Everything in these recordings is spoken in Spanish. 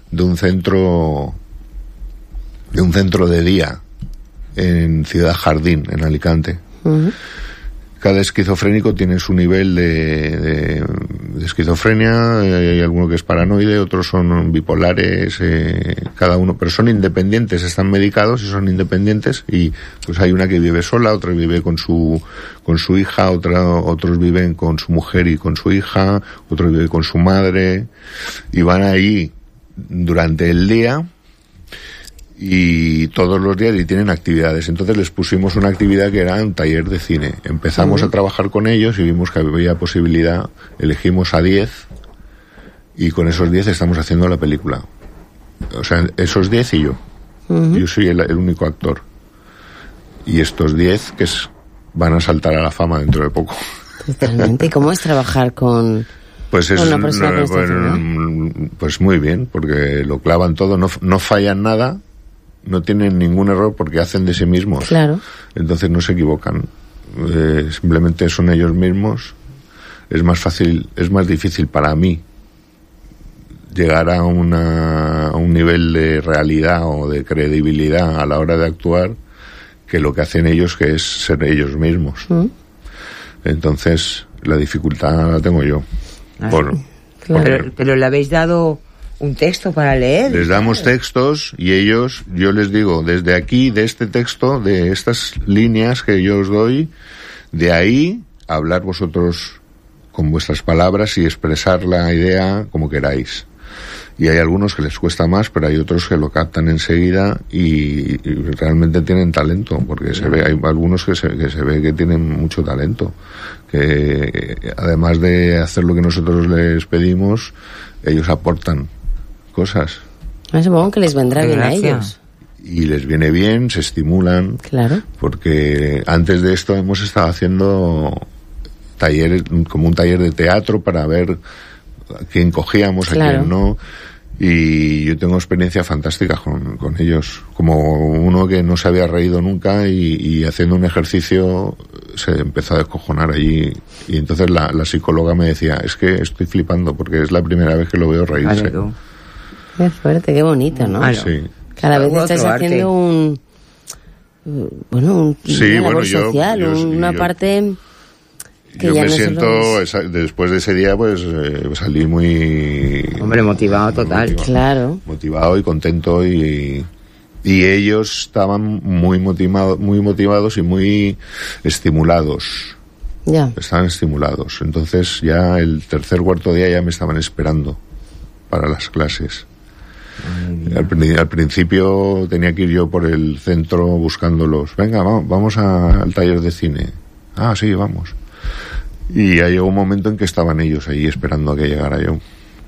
de un centro de día en Ciudad Jardín, en Alicante. Uh-huh. Cada esquizofrénico tiene su nivel de esquizofrenia, hay alguno que es paranoide, otros son bipolares, cada uno, pero son independientes, están medicados y son independientes, y pues hay una que vive sola, otra vive con su hija, otros viven con su mujer y con su hija, otros viven con su madre, y van ahí durante el día y todos los días, y tienen actividades. Entonces les pusimos una actividad que era un taller de cine. Empezamos a trabajar con ellos y vimos que había posibilidad, elegimos a 10 y con esos 10 estamos haciendo la película. O sea, esos 10 y yo. Uh-huh. Yo soy el único actor. Y estos 10 van a saltar a la fama dentro de poco. Totalmente. ¿Y cómo es trabajar con una persona pues muy bien, porque lo clavan todo, no fallan nada, no tienen ningún error porque hacen de sí mismos. Claro. Entonces no se equivocan. Simplemente son ellos mismos. Es más difícil para mí llegar a un nivel de realidad o de credibilidad a la hora de actuar que lo que hacen ellos, que es ser ellos mismos. Entonces la dificultad la tengo yo. Pero le habéis dado un texto para leer. Les damos textos y yo les digo, desde aquí, de este texto, de estas líneas que yo os doy, de ahí hablar vosotros con vuestras palabras y expresar la idea como queráis. Y hay algunos que les cuesta más, pero hay otros que lo captan enseguida y realmente tienen talento, porque hay algunos que se ve que tienen mucho talento, que además de hacer lo que nosotros les pedimos, ellos aportan cosas. Supongo que les vendrá bien a ellos. Y les viene bien, se estimulan. Claro. Porque antes de esto hemos estado haciendo talleres, como un taller de teatro para ver a quién cogíamos, a quién no. Y yo tengo experiencia fantástica con ellos. Como uno que no se había reído nunca y haciendo un ejercicio se empezó a descojonar allí. Y entonces la psicóloga me decía, es que estoy flipando porque es la primera vez que lo veo reírse. Qué fuerte, qué bonito, ¿no? Sí. Cada vez estás haciendo una labor social, una parte que yo ya me siento, después de ese día, pues salí muy... Hombre, motivado total. Claro. Motivado y contento y ellos estaban muy motivados y muy estimulados. Ya. Estaban estimulados. Entonces ya el tercer, cuarto día ya me estaban esperando para las clases. Al principio tenía que ir yo por el centro buscándolos. Venga, vamos al taller de cine. Ah, sí, vamos. Y ya llegó un momento en que estaban ellos ahí esperando a que llegara yo.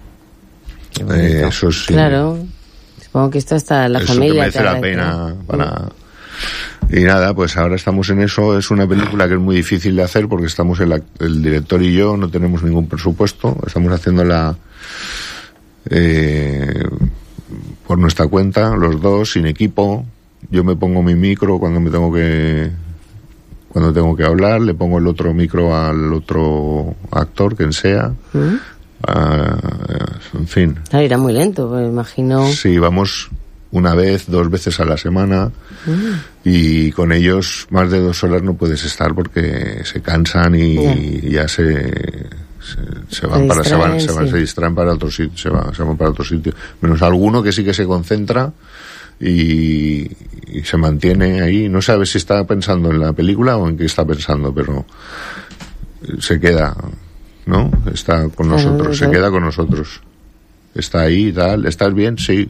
Eso sí. Claro. Supongo que esto hasta la familia. Eso merece la pena para... Y nada, pues ahora estamos en eso. Es una película que es muy difícil de hacer porque estamos el director y yo, no tenemos ningún presupuesto. Estamos haciéndola por nuestra cuenta, los dos, sin equipo. Yo me pongo mi micro cuando tengo que hablar, le pongo el otro micro al otro actor, quien sea. En fin. Claro, irá muy lento, me imagino. Sí, vamos una vez, 2 veces a la semana. Y con ellos más de 2 horas no puedes estar porque se cansan y ya se distraen para otro sitio, se van para otro sitio. Menos alguno que sí que se concentra y se mantiene ahí. No sabe si está pensando en la película o en qué está pensando, pero se queda, ¿no? Está con nosotros, se queda con nosotros. Está ahí y tal. ¿Estás bien? Sí.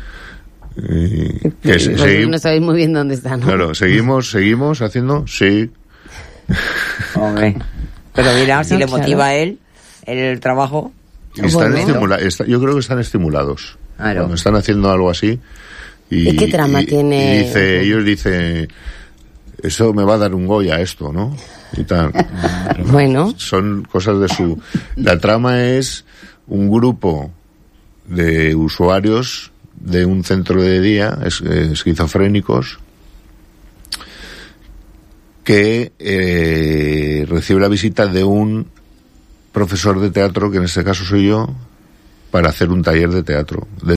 No sabéis muy bien dónde está, ¿no? Claro, seguimos haciendo, sí. Hombre. Pero mira, si le motiva a él el trabajo. Yo creo que están estimulados. Claro. Cuando están haciendo algo así. ¿Y qué trama tiene? Ellos dicen, eso me va a dar un Goya esto, ¿no? Y tal. Bueno. Son cosas de su... La trama es un grupo de usuarios de un centro de día, esquizofrénicos, que recibe la visita de un profesor de teatro, que en este caso soy yo, para hacer un taller de teatro.